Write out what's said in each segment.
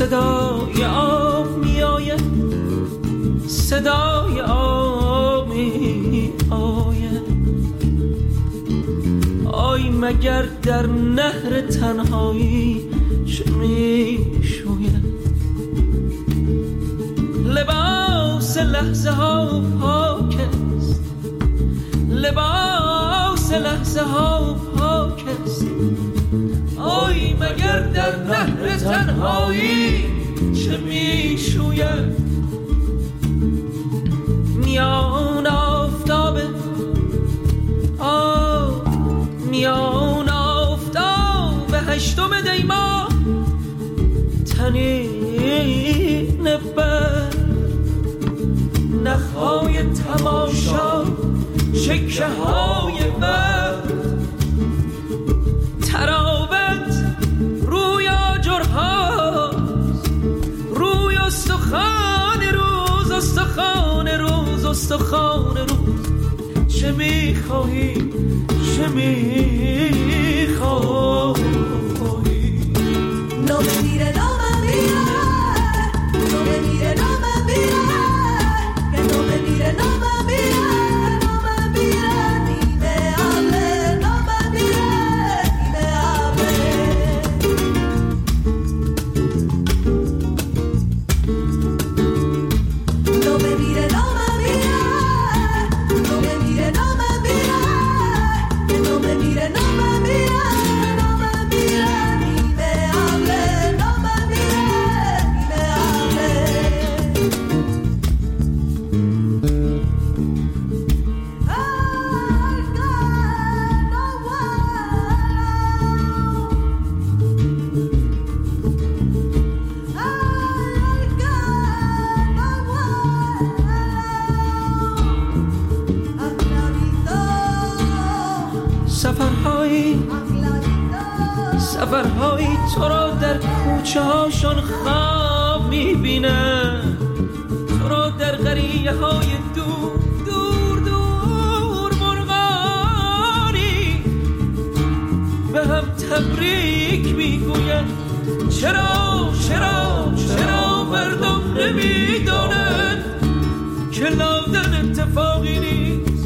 صدای آب می آید، صدای آب می آید. آی مگر در نهر تنهایی چه می شوید؟ لباس لحظه ها پاک است، لباس لحظه ها پاک است. آی مگر در نهر تنهایی چه می شوید؟ میان آفتاب میان آفتاب هشتم دی ماه تنین بر نخهای تماشا چکه های بر تراوت روی آجرهاست، روی استخوان روز، استخوان روز، استخوان روز. چه میخواهی چه میخواهی؟ No me mire, no me mire, no me mire, no me mire, que no me mire, no me mire, no me mire, ni me hable, no me mire, ni me hable. No me mire, no me mire, no me mire, no me mire, que no me mire, no me mire, no me mire, ni me hable, no me mire, ni me hable. Ay, God, no سفرهایی تو را در کوچه هاشون خواب میبینم، تو را در قریه های دور دور دور مرغانی به هم تبریک میگوید. چرا چرا چرا مردم نمیدانند که لادن اتفاقی نیست؟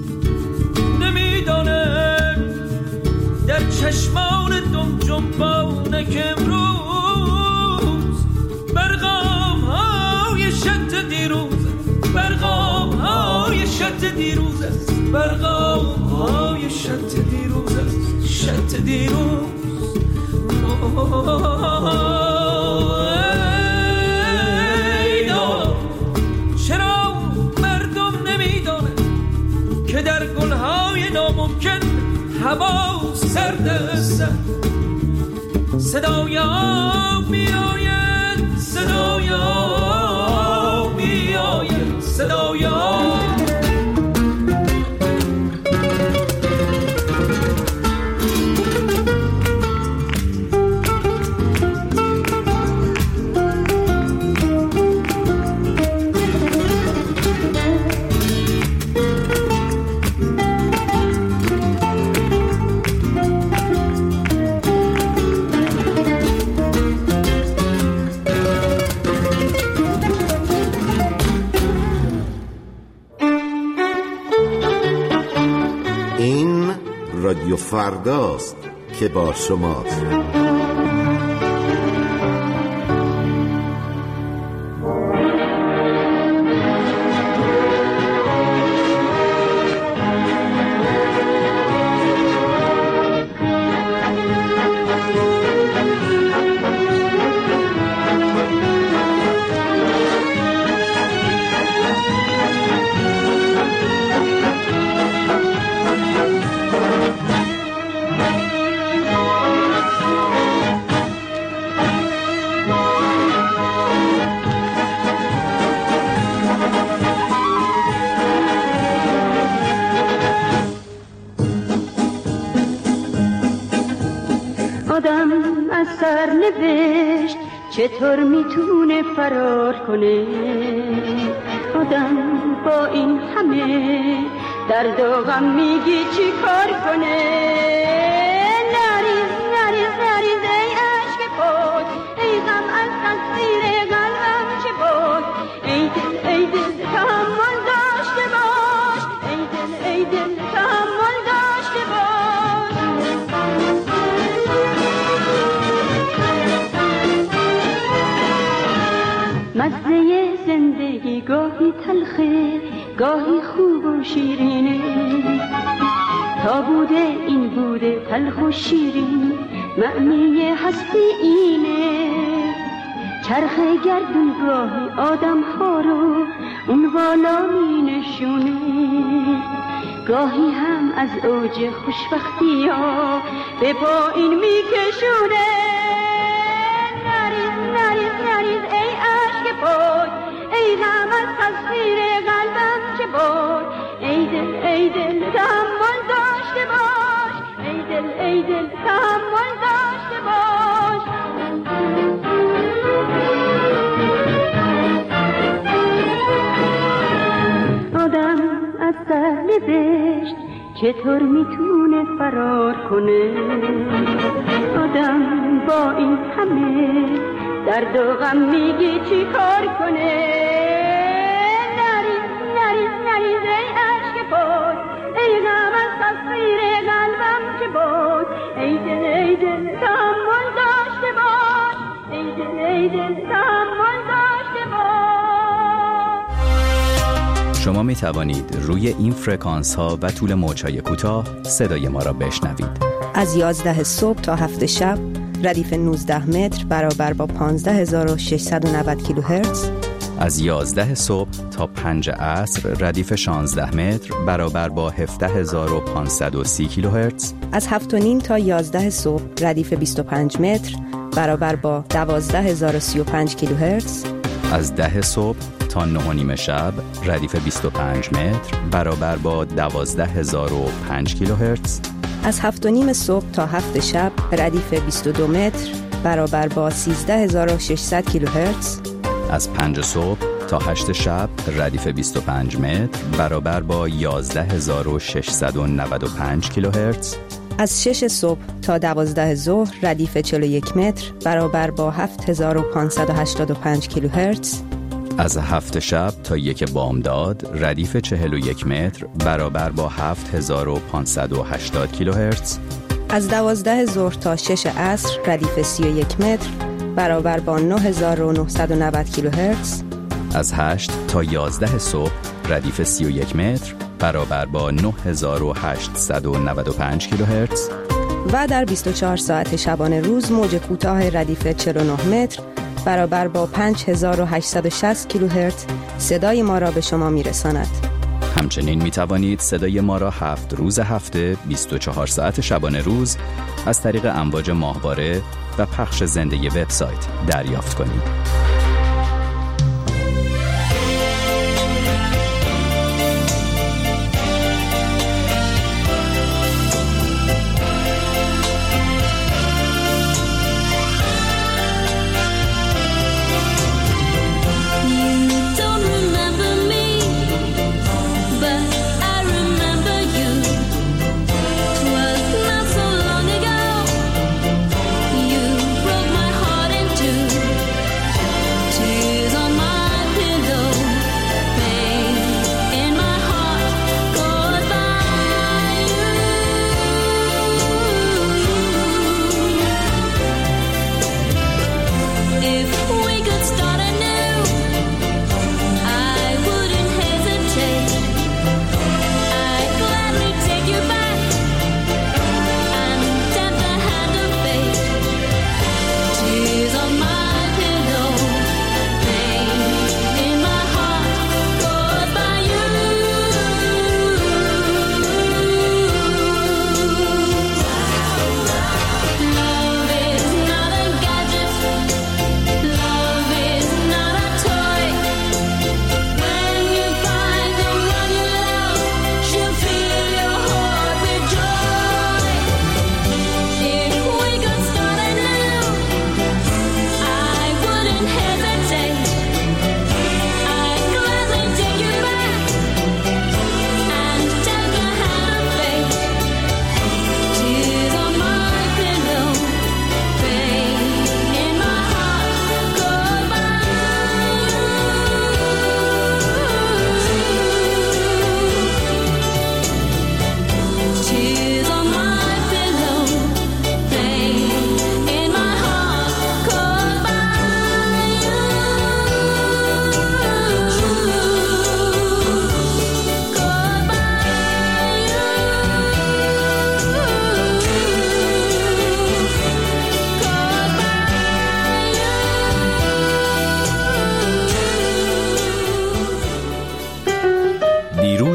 نمیدانند در چشمان دم جنبانه که امروز برقام های شط دیروز، برقام های شط دیروز است، برقام های شط دیروز است، شط دیروز. چرا مردم نمیدانند که در گلهای ناممکن هوا سرد است؟ صدای آب می آید، صدای آب می آید، صدای آب. رادیو فرداست که با شماست. سرنوشت چطور میتونه فرار کنه؟ آدم با این همه درد و غم میگی چی کار کنه؟ نریز نریز نریز ای عشق پاک، ای غم از دست زندگی گاهی تلخه گاهی خوب و شیرینه، تا بوده این بوده تلخ و شیرین، معنی هستی اینه. چرخ گردون گاهی آدم ها رو اون بالا می نشونه، گاهی هم از اوج خوشبختی ها به پایین می کشونه. نریز نریز نریز ای عشق پاک، ای غم از تصویر قلبم چه باد، ای دل تحمل داشته باش، ای دل تحمل داشته باش. آدم از سهل بهشت چطور میتونه فرار کنه، آدم با این همه درد و غم میگی چی کار کنه. نریز نریز نریز ای عشق پاک، ای غم از تصویر قلبم چه باد، ای دل تحمل داشته باش، ای دل تحمل داشته باش. شما می توانید روی این فرکانس ها و طول موج‌های کوتاه صدای ما را بشنوید. از 11 صبح تا 7 شب ردیف 19 متر برابر با 15690 کیلوهرتز. از 11 صبح تا 5 عصر ردیف 16 متر برابر با 17530 کیلوهرتز. از 7:30 تا 11 صبح ردیف 25 متر برابر با 12035 کیلوهرتز. از 10 صبح تا 9:30 شب ردیف 25 متر برابر با 12005 کیلوهرتز. از 7:30 صبح تا 7 شب ردیف 22 متر برابر با 13600 کیلوهرتز. از 5 صبح تا 8 شب ردیف 25 متر برابر با 11695 کیلوهرتز. از 6 صبح تا 12 ظهر ردیف 41 متر برابر با 7585 کیلوهرتز. از 7 شب تا 1 بامداد ردیف 41 متر برابر با 7580 کیلوهرتز. از 12 ظهر تا 6 عصر ردیف 31 متر برابر با 9990 کیلوهرتز. از 8 تا 11 صبح ردیف 31 متر برابر با 9895 کیلوهرتز. و در 24 ساعت شبانه روز موج کوتاه ردیف 49 متر برابر با 5860 کیلوهرتز صدای ما را به شما میرساند. همچنین می توانید صدای ما را 7 روز هفته 24 ساعت شبانه روز از طریق امواج ماهواره و پخش زنده وبسایت دریافت کنید.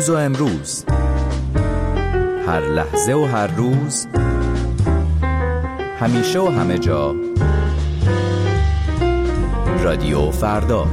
دیروز و امروز، هر لحظه و هر روز، همیشه و همه جا. رادیو فردا.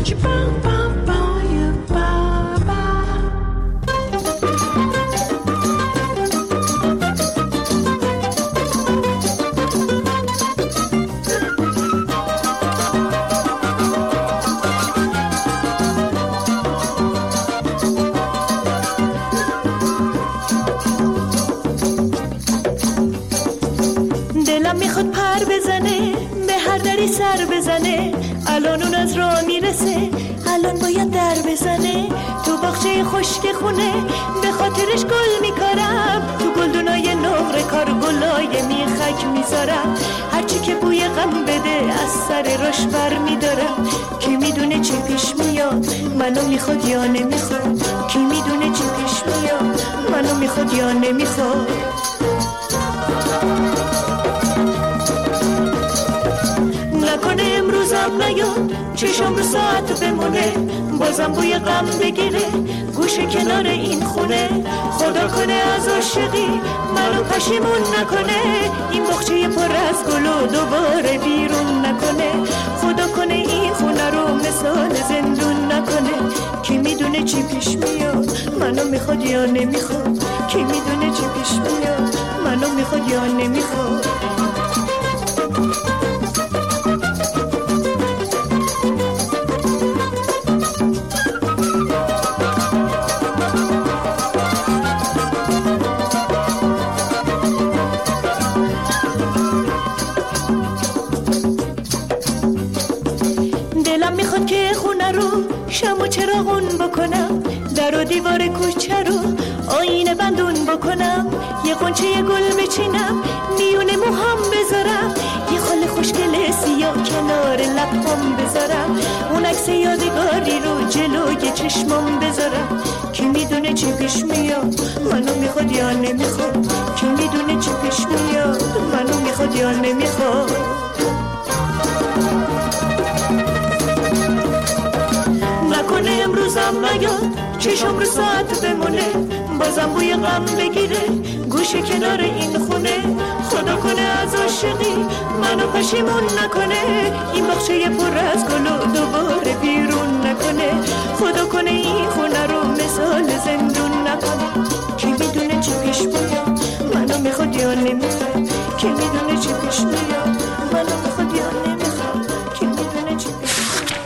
میخواد پر بزنه، به هر دری سر بزنه. الان اون از راه میرسه، الان باید در بزنه. تو باغچه خشک خونه به خاطرش گل میکارم. تو گلدونای نقره کار گلای میخک میذارم. هرچی که بوی غم بده از سر راش بر میدارم. کی میدونه چی پیش میاد، منو میخواد یا نمیخواد. کی میدونه چی پیش میاد، منو میخواد یا نمیخواد. نکنه امروزم نیاد، چشم رو ساعت بمونه. بازم بوی غم بگیره گوشه کنار این خونه. خدا کنه از عاشقی منو پشیمون نکنه. این باغچه پر از گلو دوباره بیرون نکنه. خدا کنه این خونه رو مثال زندون نکنه. کی میدونه چی پیش میاد، منو میخواد یا نمیخواد. کی میدونه چی پیش میاد، منو میخواد یا نمیخواد. شم و چراغون بکنم، در و دیوار کوچه رو آینه بندون بکنم. یه قنچه گل بچینم، میونه موهام بذارم. یه خال خوشگل سیاه کنار لبام بذارم. اون عکس یادگاری رو جلوی چشمام بذارم. کی میدونه چی پیش میاد، منو میخواد یا نمیخواد. کی میدونه چی پیش میاد، منو میخواد یا نمیخواد. نکنه امروزم نیاد، چشم رو ساعت بمونه. بازم بوی غم بگیره گوشه کنار این خونه. خدا کنه از عاشقی منو پشیمون نکنه. این باغچه پر از گلو دوباره بیرون نکنه. خدا کنه این خونه رو مثال زندون نکنه. کی میدونه چی پیش میاد، منو میخواد یا نمیخواد. کی میدونه چی پیش میاد، منو میخواد یا نمیخواد. کی میدونه چی پیش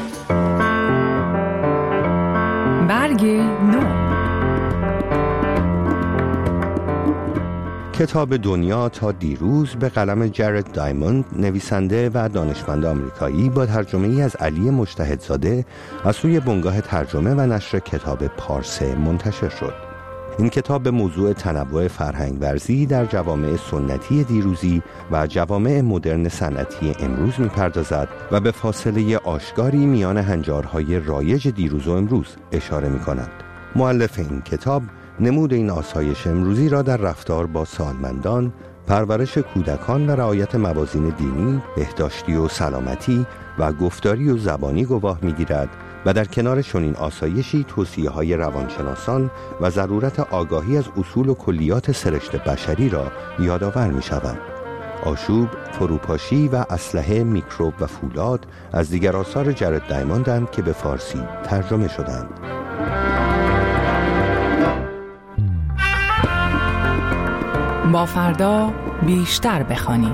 برگ نو. کتاب دنیا تا دیروز به قلم جرد دایموند، نویسنده و دانشمند آمریکایی، با ترجمه‌ای از علی مجتهدزاده از سوی بنگاه ترجمه و نشر کتاب پارسه منتشر شد. این کتاب به موضوع تنوع فرهنگ ورزی در جوامع سنتی دیروزی و جوامع مدرن صنعتی امروز می‌پردازد و به فاصله آشکاری میان هنجارهای رایج دیروز و امروز اشاره می‌کند. مؤلف این کتاب نمود این آسایش امروزی را در رفتار با سالمندان، پرورش کودکان و رعایت موازین دینی، بهداشتی و سلامتی و گفتاری و زبانی گواه می‌گیرد و در کنار چنین آسایشی توصیه‌های روانشناسان و ضرورت آگاهی از اصول و کلیات سرشت بشری را یادآور می‌شود. آشوب، فروپاشی و اسلحه، میکروب و فولاد از دیگر آثار جرد دایموندند که به فارسی ترجمه شدند. با فردا بیشتر بخوانیم.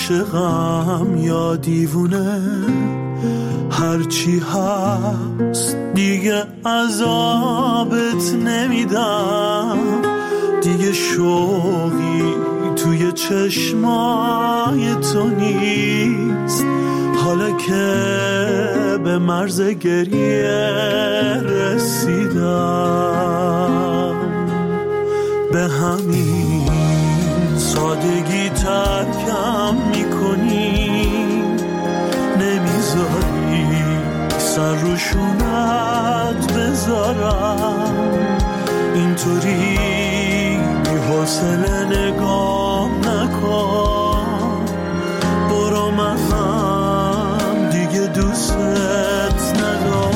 عاشقم یا دیوونه، هرچی هست دیگه عذابت نمیدم، دیگه شوقی توی چشمای تو نیست، حالا که به مرز گریه رسیدم، به همین سادگی ترکم میکنی، نمیذاری سر رو شونت بذارم، اینطوری بی حوصله نگاه نکن، برو من هم دیگه دوست ندارم.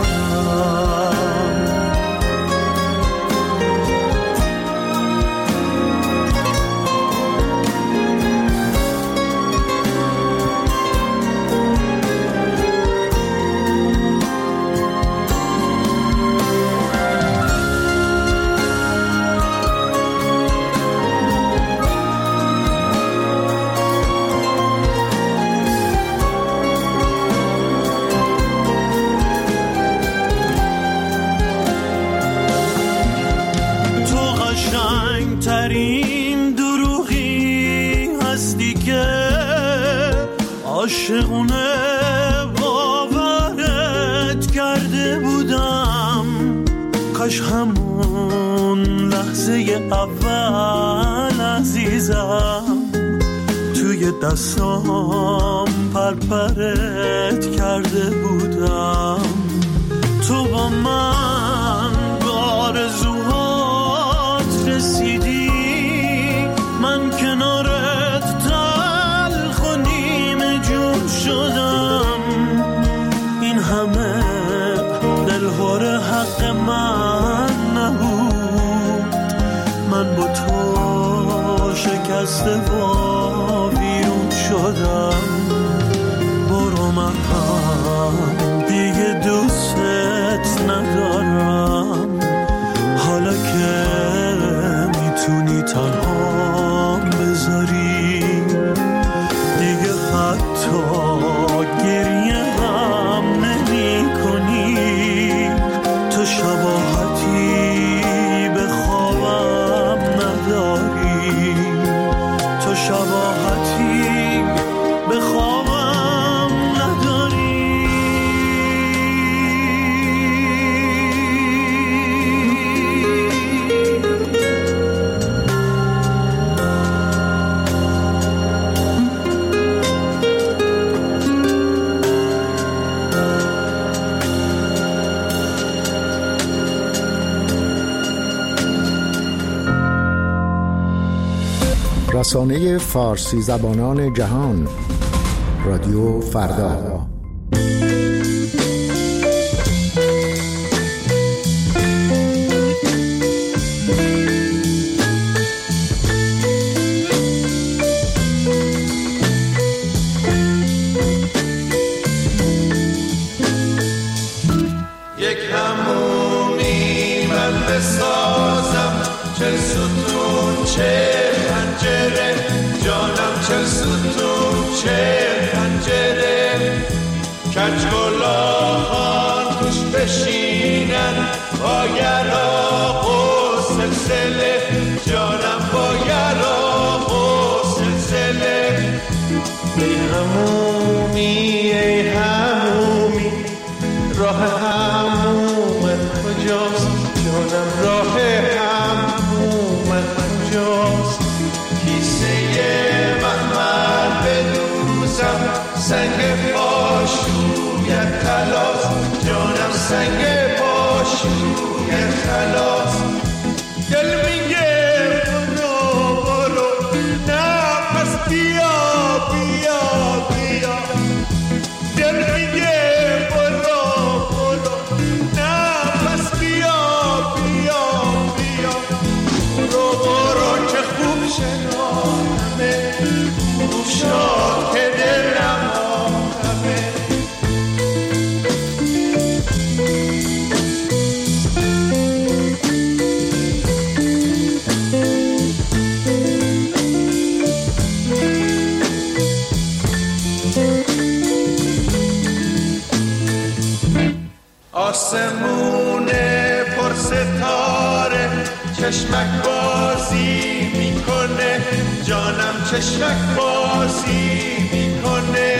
ترین دروغی هستی که عاشقونه باورت کرده بودم، کاش همون لحظه اول عزیزم توی دستام پرپرت کرده بودم، تو با من به آرزوهات رسیدی، من کنارت تلخ و نیمه جون شدم، این همه دلهوره حق من نبود، من با تو شکسته و ویرون شدم، برو من هم دیگه دوستت ندارم، حالا که میتونی تنها بذاری، دیگه حتی گریه هم نمی کنی، تو شباهتی به خوابم نداری، تو شباهتی به خوابم نداری. رسانه فارسی زبانان جهان، رادیو فردا. یک همومی من بسازم، چه ستون چه پنجره، جانم چه ستون چه پنجره، کجگلاهان توش بشینن با یراق و سلسله، جانم با یراق و سلسله. ای همومی ای همومی، راه همومت کجاست، جانم راه همومت کجاست، کیسه من بدوزم، سنگ پاشویت خلاص، جانم سنگ پاشویت خلاص، دل میگه چشمک بازی میکنه، جانم چشمک بازی میکنه.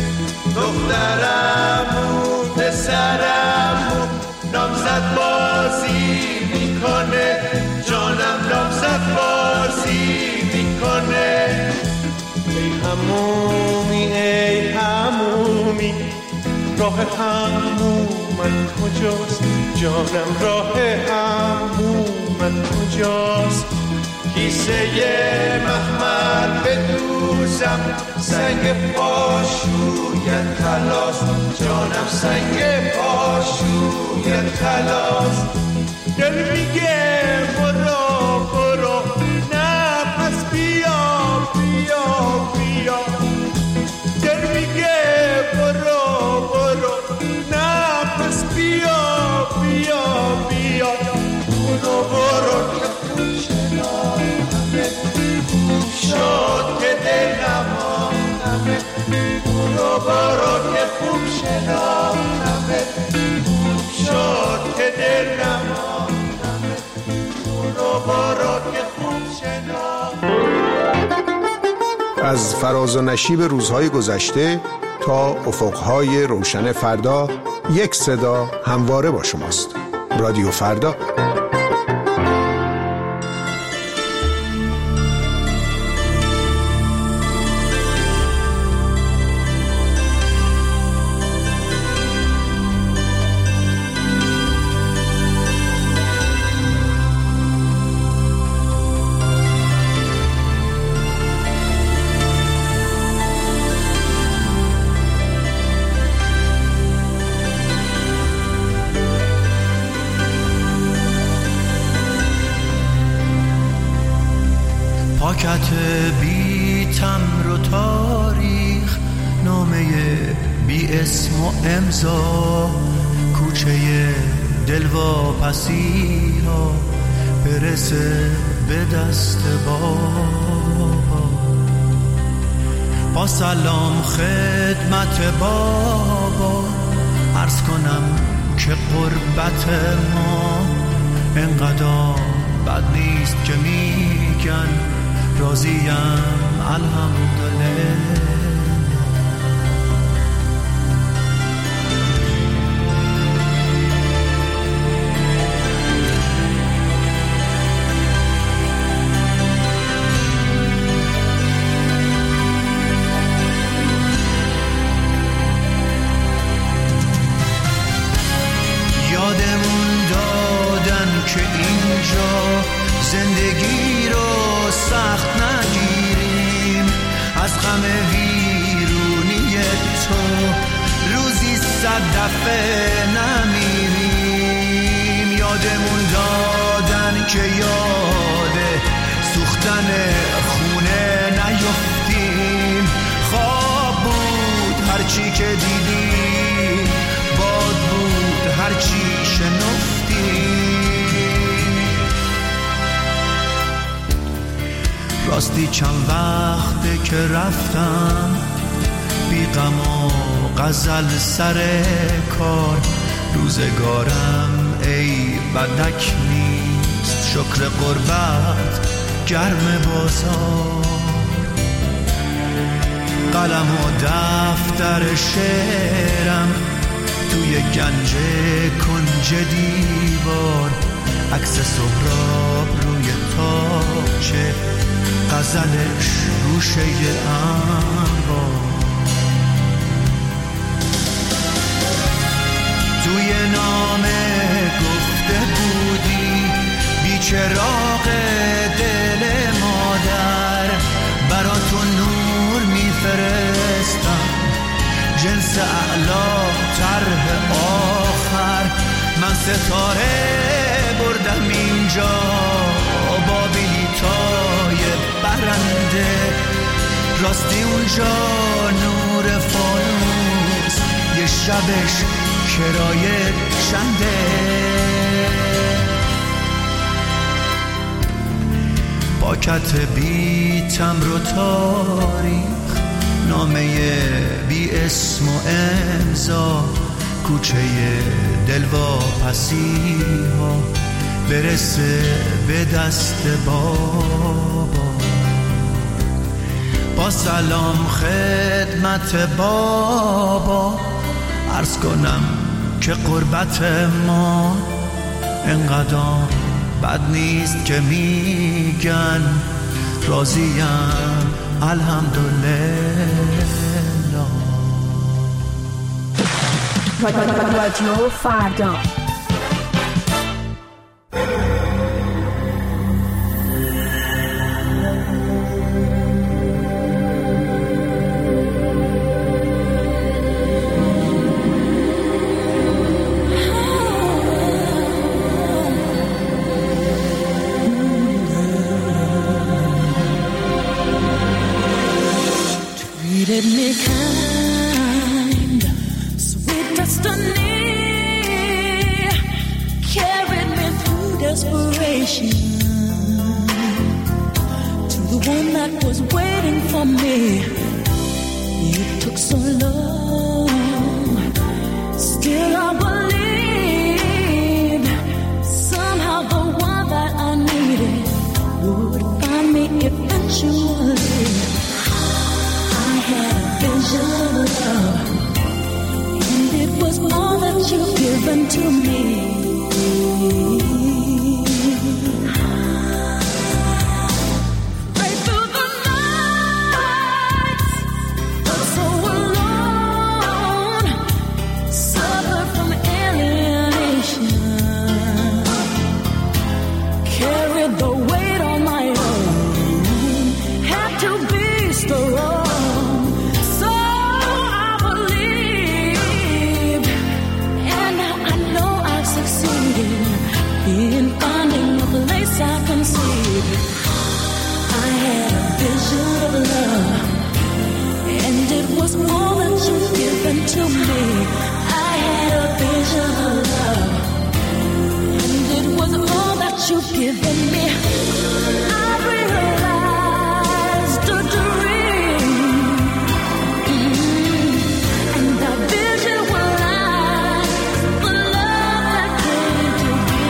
دخترمون پسرمون نامزد بازی میکنه، جانم نامزد بازی میکنه. ای همومی ای همومی، راه همومت کجاست؟ جانم راه همومت کجاست؟ کیسه مخمل بدوزم، سنگ پاشویت خلاص، جانم سنگ پاشویت خلاص. دل میگه برو برو، نه پس بیا بیا بیا. دل میگه برو برو، نه پس بیا بیا بیا. برو برو که خوب شناختمه، خوب شد که دل نماندمه. برو برو که خوب شناختمه، خوب شد که دل نماندمه. برو برو که خوب شناختمه. از فراز و نشیب روزهای گذشته تا افقهای روشن فردا، یک صدا همواره با شماست. رادیو فردا. پاکت بی تمر و تاریخ، نامه بی اسم و امضا، کوچه دلواپسی ها برسه به دست با سلام خدمت بابا، عرض کنم که قربت ما انقدر بد نیست که میگن راضیم الحمدلله. یادمون دادن که اینجا زندگی رو سخت نگیریم، از غم ویرونی تو روزی 100 دفعه نمیریم. یادمون دادن که یاد سوختن خونه نیفتیم، خواب بود هرچی که دیدیم، باد بود هرچی شنفتیم. راستی چند وقته که رفتم، بی غم و غزل سر کار، روزگارم ای بدک نیست، شکر قربت گرم بازار. قلم و دفتر شعرم توی گنج کنج دیوار، عکس سهراب روی تاقچه، غزلش گوشه انبار. توی نامه گفته بودی بی چراغ دل مادر، براتون نور میفرستم، جنس اعلا طرح آخر. من ستاره بردم اینجا با بلیطای برنده، راستی اونجا نور فانوس یه شبش کرایه چنده. پاکت بی تمر و تاریخ، نامه بی اسم و امضا، کوچه دلواپسی ها برسه به دست بابا. با سلام خدمت بابا عرض کنم که قربت ما انقدر بد نیست که میگن راضیم الحمدلله. رادیو فردا. Treated me kind, sweet destiny carried me through desperation to the one that was waiting for me. It took so long, still I believed somehow the one that I needed would find me eventually. Vision of love, and it was all that you've given to me. Right through the nights, felt so alone, suffered from alienation, carried the weight on my own, had to be strong. In finding a place I can see, I had a vision of love, and it was all that you've given to me. I had a vision of love, and it was all that you've given me. I realized a dream, and that vision was the love that came to me.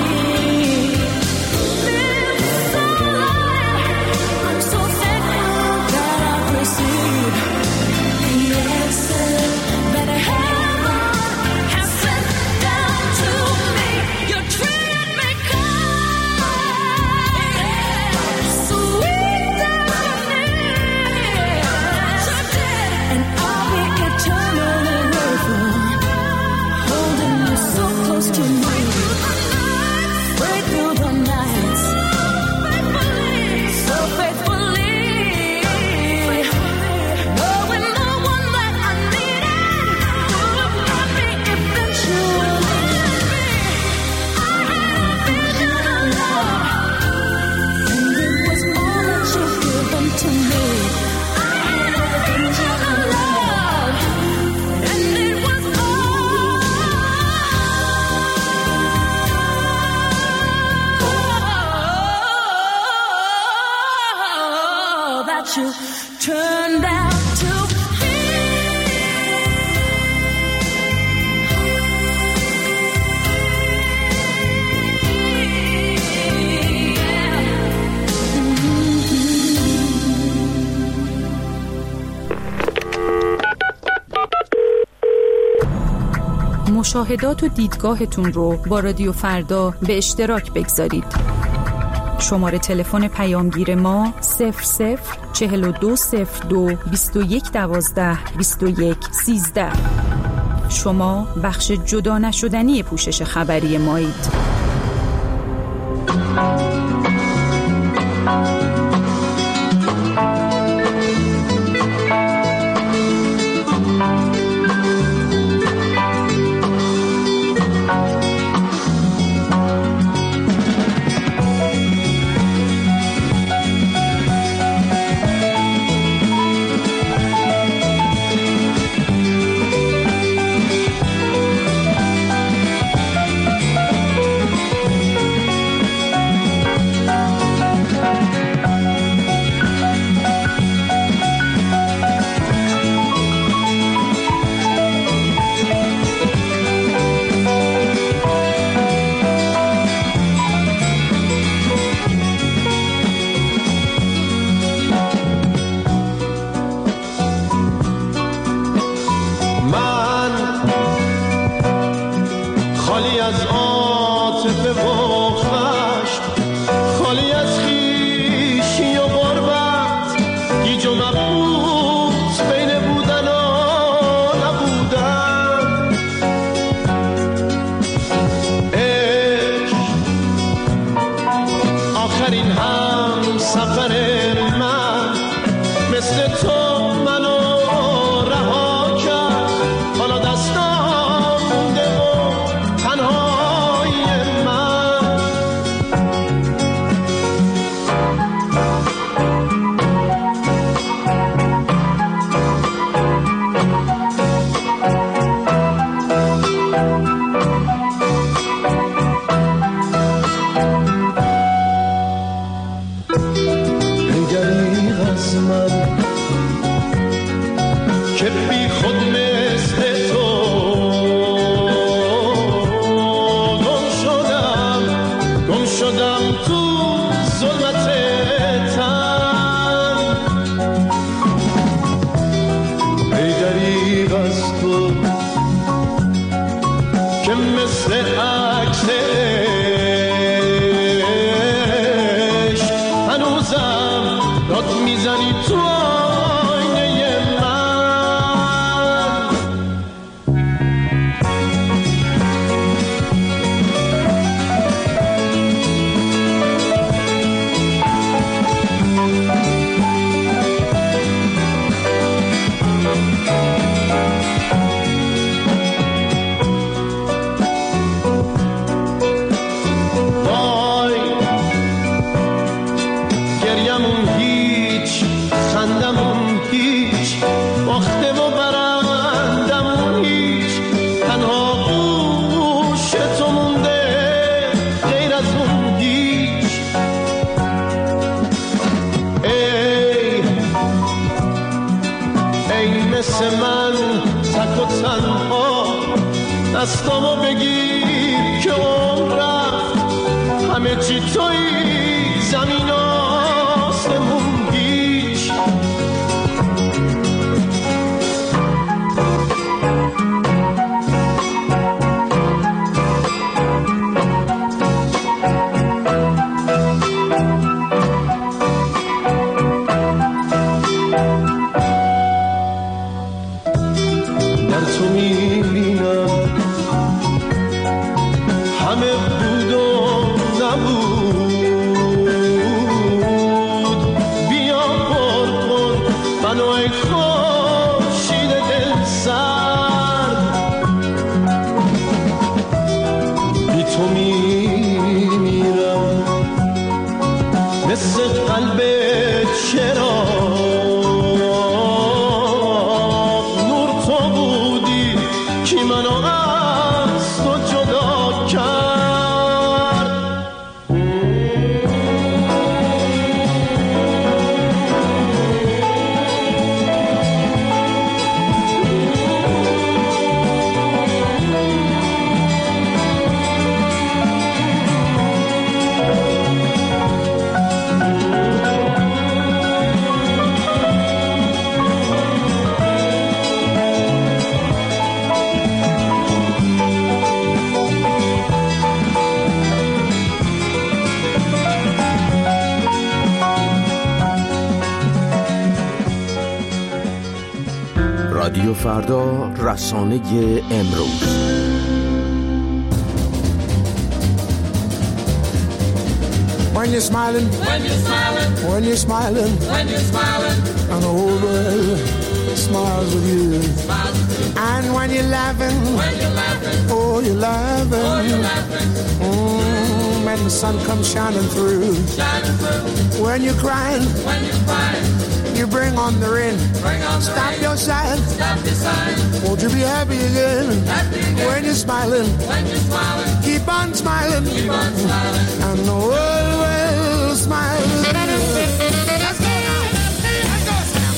Turned out to be. مشاهدات و دیدگاهتون رو با رادیو فردا به اشتراک بگذارید. شماره تلفن پیامگیر ما 004202 2112 2113. شما بخش جدا نشدنی پوشش خبری مایید. سفر من مثل تو منو رها کرد، حالا دستم مونده و تنهای من. که بی خود مثل تو گم شدم تو ظلمت تن. ای دریغ از تو که مثل عکس عشق هنوزم داد میزنی تو آینه من. وای گریمون هیچ، خندمون هیچ، باخته و برندمون هیچ، تنها گوش تو مونده غیر از اون هیچ. ای مثل من تک و تنها دستامو بگیر که عمر رفت، همه چی توی زمین آسمون هیچ. در تو میبینم همه بود و نبود، بیا پر منو ای خورشید دل سرد. بی تو میمیرم مثل قلب چراغ، نور تو بودی که منو از تو جدا کرد. رادیو فردا، رسانه امروز. When you're smiling, when you're smiling, when you're smiling, when you're smiling, and the whole world smiles with you. And when you're laughing, oh you're laughing, when the sun comes shining through. When you're crying, you bring on the rain. Stop your sighing. Won't you be happy again? When you're smiling, keep on smiling, and the world will smile with you. Let's go now. Let's go, Sam.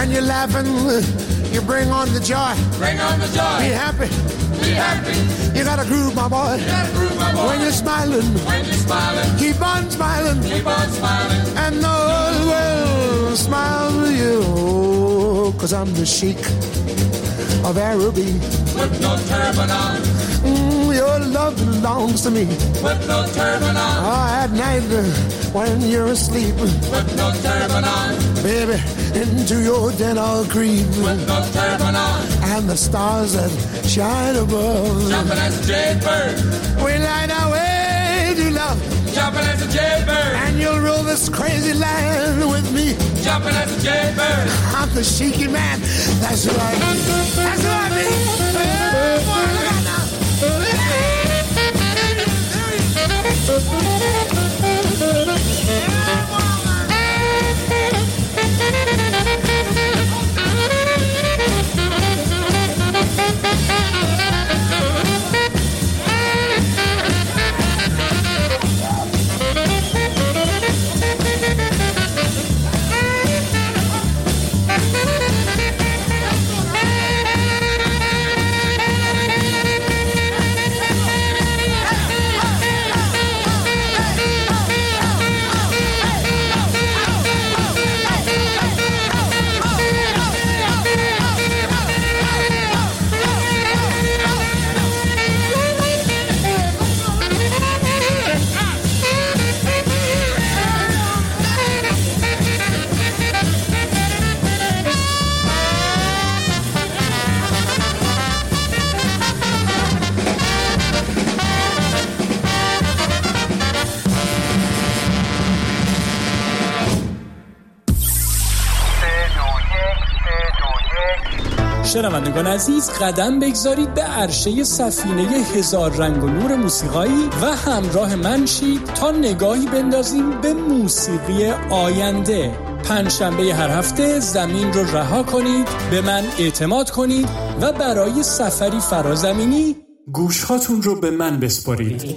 When you're laughing, you bring on the joy. Bring on the joy. Be happy. Be happy. You gotta groove, my boy. You gotta groove, my boy. When you're smiling. When you're smiling. Keep on smiling. Keep on smiling. And the whole world smiles with you. 'Cause I'm the Sheikh of Araby. With no turban on. Your love belongs to me. With no turban on. At night when you're asleep. With no turban on. Baby, into your den I'll creep. With no turban on. And the stars that shine above. Jumping as a jailbird. We light our way to love. Jumping as a jailbird. And you'll rule this crazy land with me. Jumping as a jailbird. I'm the Sheiky man. That's who I mean. That's who I mean. Oh, boy, look out now. شنوندگان عزیز، قدم بگذارید به عرشه سفینه هزار رنگ و نور موسیقایی و همراه من شید تا نگاهی بندازیم به موسیقی آینده. پنجشنبه هر هفته زمین رو رها کنید، به من اعتماد کنید و برای سفری فرازمینی گوشهاتون رو به من بسپارید.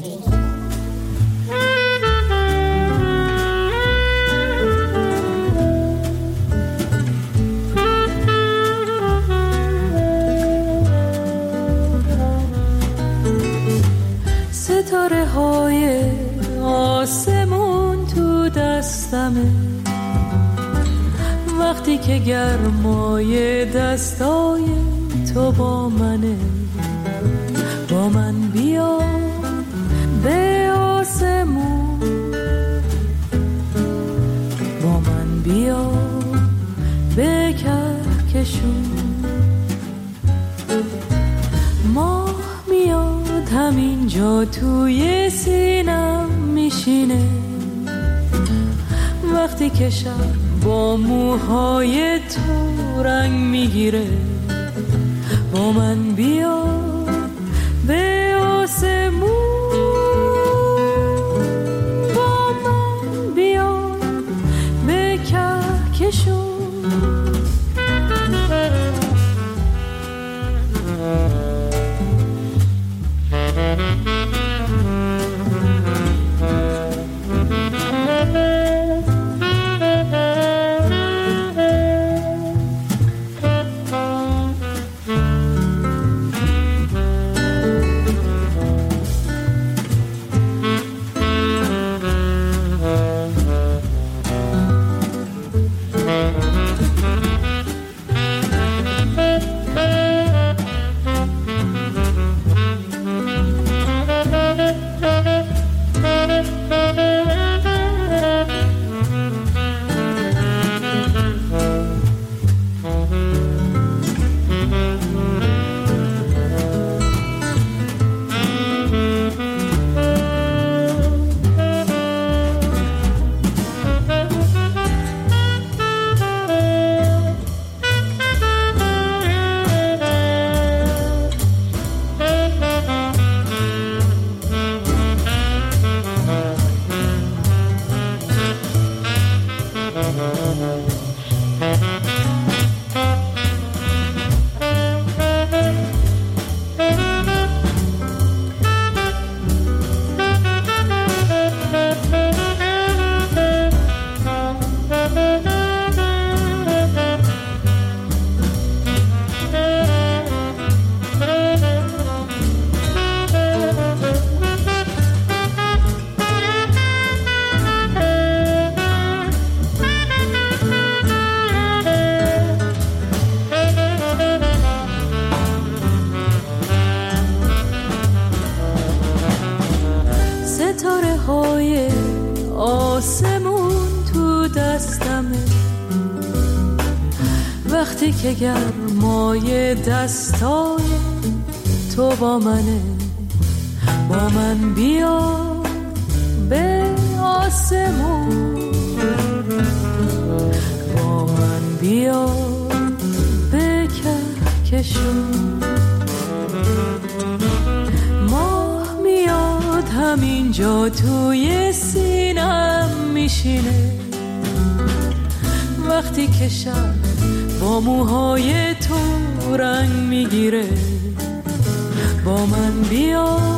ستاره های آسمون تو دستمه، وقتی که گرمای دستای تو با منه. با من بیا به آسمون، با من بیا به کهکشون. ماه میاد همینجا توی سینم میشینه، وقتی که شب با موهای تو رنگ میگیره. با من بیا به آسمون، با من بیا به کهکشون. وقتی که گرمای دستای تو با منه، با من بیا به آسمون، با من بیا به کهکشون. ماه میاد همینجا توی سینم میشینه، وقتی که شب با موهای تو رنگ میگیره، با من بیا